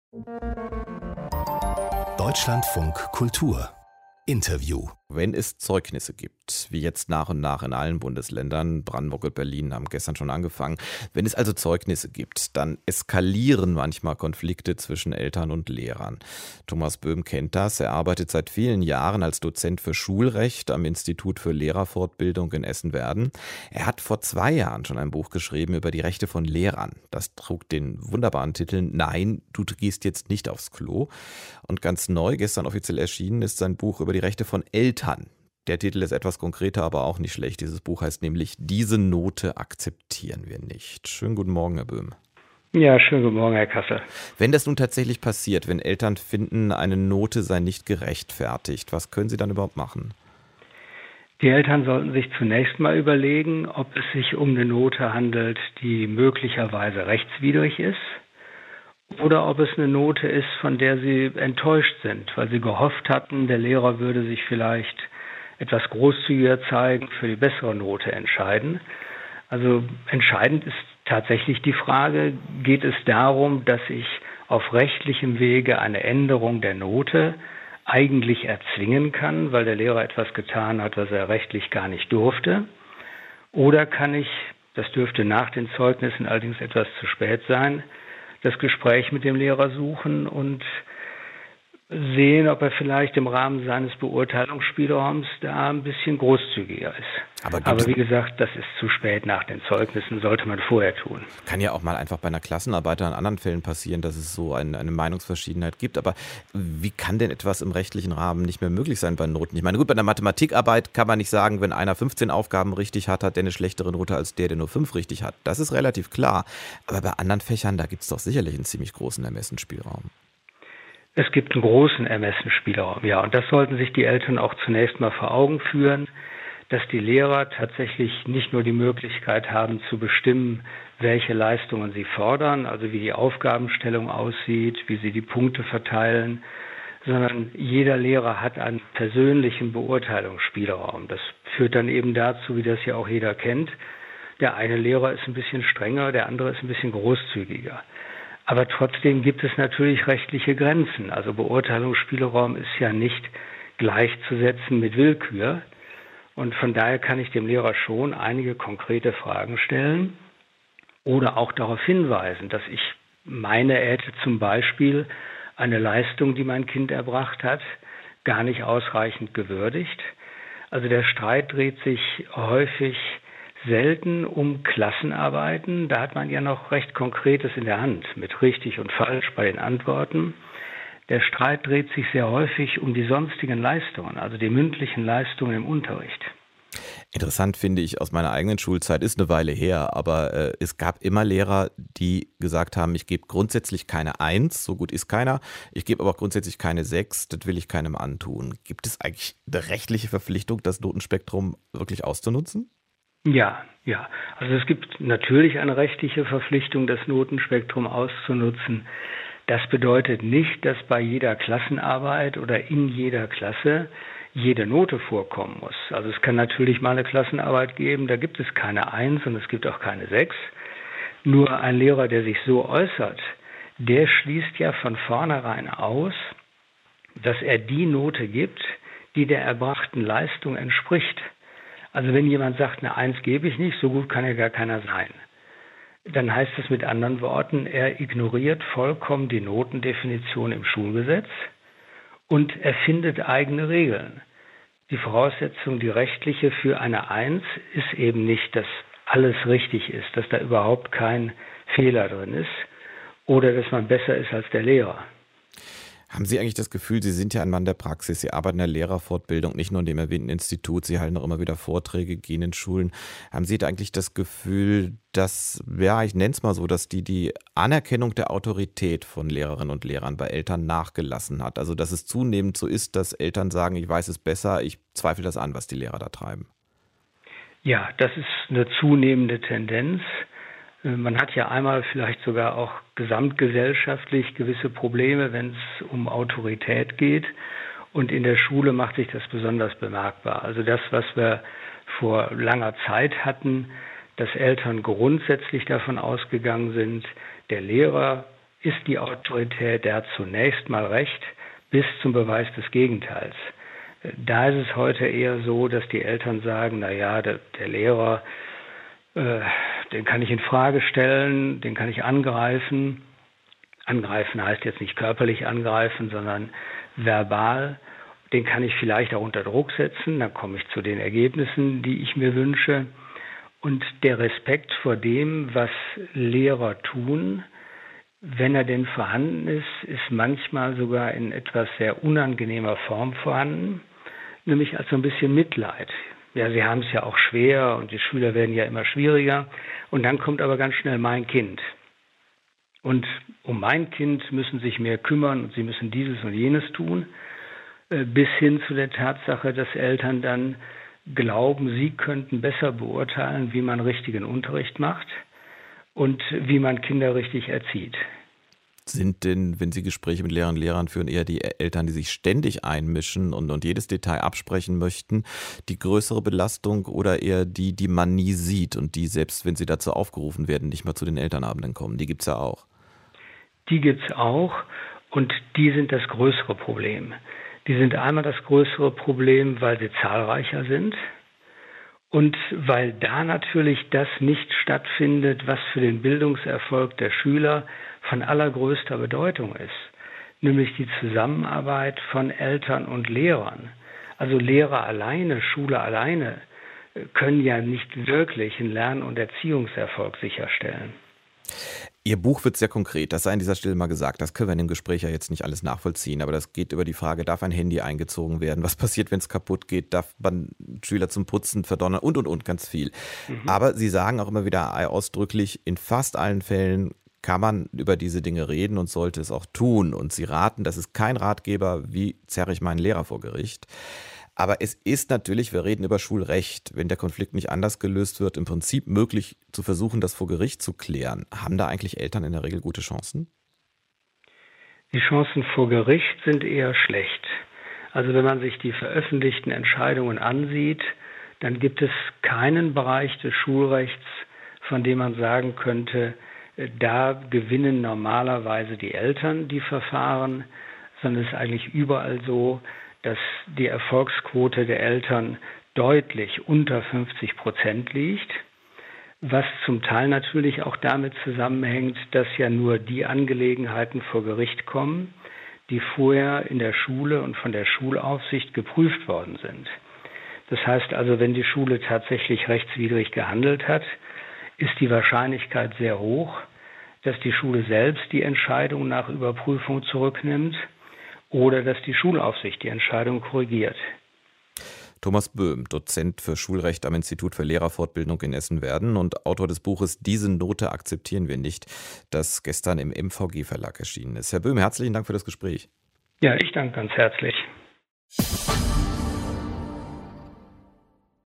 Deutschlandfunk Kultur Interview. Wenn es Zeugnisse gibt, wie jetzt nach und nach in allen Bundesländern, Brandenburg und Berlin haben gestern schon angefangen, wenn es also Zeugnisse gibt, dann eskalieren manchmal Konflikte zwischen Eltern und Lehrern. Thomas Böhm kennt das. Er arbeitet seit vielen Jahren als Dozent für Schulrecht am Institut für Lehrerfortbildung in Essen-Werden. Er hat vor 2 Jahren schon ein Buch geschrieben über die Rechte von Lehrern. Das trug den wunderbaren Titel „Nein, du gehst jetzt nicht aufs Klo". Und ganz neu, gestern offiziell erschienen, ist sein Buch über die Rechte von Eltern. Der Titel ist etwas konkreter, aber auch nicht schlecht. Dieses Buch heißt nämlich „Diese Note akzeptieren wir nicht". Schönen guten Morgen, Herr Böhm. Ja, schönen guten Morgen, Herr Kassel. Wenn das nun tatsächlich passiert, wenn Eltern finden, eine Note sei nicht gerechtfertigt, was können sie dann überhaupt machen? Die Eltern sollten sich zunächst mal überlegen, ob es sich um eine Note handelt, die möglicherweise rechtswidrig ist, oder ob es eine Note ist, von der sie enttäuscht sind, weil sie gehofft hatten, der Lehrer würde sich vielleicht etwas großzügiger zeigen, für die bessere Note entscheiden. Also entscheidend ist tatsächlich die Frage, geht es darum, dass ich auf rechtlichem Wege eine Änderung der Note eigentlich erzwingen kann, weil der Lehrer etwas getan hat, was er rechtlich gar nicht durfte? Oder kann ich, das dürfte nach den Zeugnissen allerdings etwas zu spät sein, das Gespräch mit dem Lehrer suchen und sehen, ob er vielleicht im Rahmen seines Beurteilungsspielraums da ein bisschen großzügiger ist. Aber wie gesagt, das ist zu spät nach den Zeugnissen, sollte man vorher tun. Kann ja auch mal einfach bei einer Klassenarbeit oder in anderen Fällen passieren, dass es so eine Meinungsverschiedenheit gibt. Aber wie kann denn etwas im rechtlichen Rahmen nicht mehr möglich sein bei Noten? Ich meine, gut, bei einer Mathematikarbeit kann man nicht sagen, wenn einer 15 Aufgaben richtig hat, hat der eine schlechtere Note als der nur 5 richtig hat. Das ist relativ klar. Aber bei anderen Fächern, da gibt es doch sicherlich einen ziemlich großen Ermessensspielraum. Es gibt einen großen Ermessensspielraum, ja. Und das sollten sich die Eltern auch zunächst mal vor Augen führen, dass die Lehrer tatsächlich nicht nur die Möglichkeit haben zu bestimmen, welche Leistungen sie fordern, also wie die Aufgabenstellung aussieht, wie sie die Punkte verteilen, sondern jeder Lehrer hat einen persönlichen Beurteilungsspielraum. Das führt dann eben dazu, wie das ja auch jeder kennt. Der eine Lehrer ist ein bisschen strenger, der andere ist ein bisschen großzügiger. Aber trotzdem gibt es natürlich rechtliche Grenzen. Also Beurteilungsspielraum ist ja nicht gleichzusetzen mit Willkür. Und von daher kann ich dem Lehrer schon einige konkrete Fragen stellen oder auch darauf hinweisen, dass ich meine, er hätte zum Beispiel eine Leistung, die mein Kind erbracht hat, gar nicht ausreichend gewürdigt. Also der Streit dreht sich häufig selten um Klassenarbeiten. Da hat man ja noch recht Konkretes in der Hand mit richtig und falsch bei den Antworten. Der Streit dreht sich sehr häufig um die sonstigen Leistungen, also die mündlichen Leistungen im Unterricht. Interessant finde ich aus meiner eigenen Schulzeit, ist eine Weile her, aber es gab immer Lehrer, die gesagt haben, ich gebe grundsätzlich keine 1, so gut ist keiner, ich gebe aber auch grundsätzlich keine 6, das will ich keinem antun. Gibt es eigentlich eine rechtliche Verpflichtung, das Notenspektrum wirklich auszunutzen? Ja. Also es gibt natürlich eine rechtliche Verpflichtung, das Notenspektrum auszunutzen. Das bedeutet nicht, dass bei jeder Klassenarbeit oder in jeder Klasse jede Note vorkommen muss. Also es kann natürlich mal eine Klassenarbeit geben, da gibt es keine 1 und es gibt auch keine 6. Nur ein Lehrer, der sich so äußert, der schließt ja von vornherein aus, dass er die Note gibt, die der erbrachten Leistung entspricht. Also wenn jemand sagt, eine 1 gebe ich nicht, so gut kann ja gar keiner sein. Dann heißt es mit anderen Worten, er ignoriert vollkommen die Notendefinition im Schulgesetz und erfindet eigene Regeln. Die Voraussetzung, die rechtliche für eine 1 ist eben nicht, dass alles richtig ist, dass da überhaupt kein Fehler drin ist oder dass man besser ist als der Lehrer. Haben Sie eigentlich das Gefühl, Sie sind ja ein Mann der Praxis, Sie arbeiten in der Lehrerfortbildung, nicht nur in dem erwähnten Institut, Sie halten auch immer wieder Vorträge, gehen in Schulen. Haben Sie da eigentlich das Gefühl, dass, ja, ich nenne es mal so, dass die Anerkennung der Autorität von Lehrerinnen und Lehrern bei Eltern nachgelassen hat? Also, dass es zunehmend so ist, dass Eltern sagen, ich weiß es besser, ich zweifle das an, was die Lehrer da treiben? Ja, das ist eine zunehmende Tendenz. Man hat ja einmal vielleicht sogar auch gesamtgesellschaftlich gewisse Probleme, wenn es um Autorität geht. Und in der Schule macht sich das besonders bemerkbar. Also das, was wir vor langer Zeit hatten, dass Eltern grundsätzlich davon ausgegangen sind, der Lehrer ist die Autorität, der hat zunächst mal Recht bis zum Beweis des Gegenteils. Da ist es heute eher so, dass die Eltern sagen, naja, der Lehrer, den kann ich in Frage stellen, den kann ich angreifen. Angreifen heißt jetzt nicht körperlich angreifen, sondern verbal. Den kann ich vielleicht auch unter Druck setzen, dann komme ich zu den Ergebnissen, die ich mir wünsche. Und der Respekt vor dem, was Lehrer tun, wenn er denn vorhanden ist manchmal sogar in etwas sehr unangenehmer Form vorhanden, nämlich als so ein bisschen Mitleid. Ja, sie haben es ja auch schwer und die Schüler werden ja immer schwieriger. Und dann kommt aber ganz schnell mein Kind. Und um mein Kind müssen sich mehr kümmern und sie müssen dieses und jenes tun, bis hin zu der Tatsache, dass Eltern dann glauben, sie könnten besser beurteilen, wie man richtigen Unterricht macht und wie man Kinder richtig erzieht. Sind denn, wenn Sie Gespräche mit Lehrerinnen und Lehrern führen, eher die Eltern, die sich ständig einmischen und jedes Detail absprechen möchten, die größere Belastung oder eher die man nie sieht und die, selbst wenn sie dazu aufgerufen werden, nicht mal zu den Elternabenden kommen? Die gibt es ja auch. Die gibt es auch und die sind das größere Problem. Die sind einmal das größere Problem, weil sie zahlreicher sind und weil da natürlich das nicht stattfindet, was für den Bildungserfolg der Schüler von allergrößter Bedeutung ist, nämlich die Zusammenarbeit von Eltern und Lehrern. Also Lehrer alleine, Schule alleine können ja nicht wirklich einen Lern- und Erziehungserfolg sicherstellen. Ihr Buch wird sehr konkret, das sei an dieser Stelle mal gesagt. Das können wir in dem Gespräch ja jetzt nicht alles nachvollziehen, aber das geht über die Frage, darf ein Handy eingezogen werden? Was passiert, wenn es kaputt geht? Darf man Schüler zum Putzen verdonnern? Und, ganz viel. Aber Sie sagen auch immer wieder ausdrücklich, in fast allen Fällen kann man über diese Dinge reden und sollte es auch tun. Und Sie raten, das ist kein Ratgeber, wie zerre ich meinen Lehrer vor Gericht. Aber es ist natürlich, wir reden über Schulrecht, wenn der Konflikt nicht anders gelöst wird, im Prinzip möglich zu versuchen, das vor Gericht zu klären. Haben da eigentlich Eltern in der Regel gute Chancen? Die Chancen vor Gericht sind eher schlecht. Also wenn man sich die veröffentlichten Entscheidungen ansieht, dann gibt es keinen Bereich des Schulrechts, von dem man sagen könnte, da gewinnen normalerweise die Eltern die Verfahren, sondern es ist eigentlich überall so, dass die Erfolgsquote der Eltern deutlich unter 50% liegt, was zum Teil natürlich auch damit zusammenhängt, dass ja nur die Angelegenheiten vor Gericht kommen, die vorher in der Schule und von der Schulaufsicht geprüft worden sind. Das heißt also, wenn die Schule tatsächlich rechtswidrig gehandelt hat, ist die Wahrscheinlichkeit sehr hoch, dass die Schule selbst die Entscheidung nach Überprüfung zurücknimmt oder dass die Schulaufsicht die Entscheidung korrigiert. Thomas Böhm, Dozent für Schulrecht am Institut für Lehrerfortbildung in Essen-Werden und Autor des Buches Diese Note akzeptieren wir nicht, das gestern im MVG Verlag erschienen ist. Herr Böhm, herzlichen Dank für das Gespräch. Ja, ich danke ganz herzlich.